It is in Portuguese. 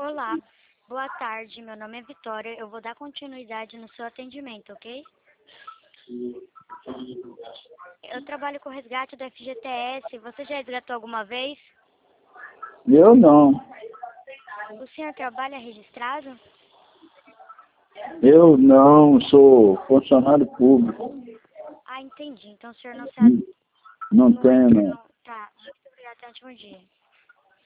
Olá, boa tarde. Meu nome é Vitória. Eu vou dar continuidade no seu atendimento, ok? Eu trabalho com resgate do FGTS. Você já resgatou alguma vez? Eu não. O senhor trabalha registrado? Eu não sou funcionário público. Ah, entendi. Então o senhor não sabe. Não tenho, não. Tá, muito obrigada. Até um ótimo dia.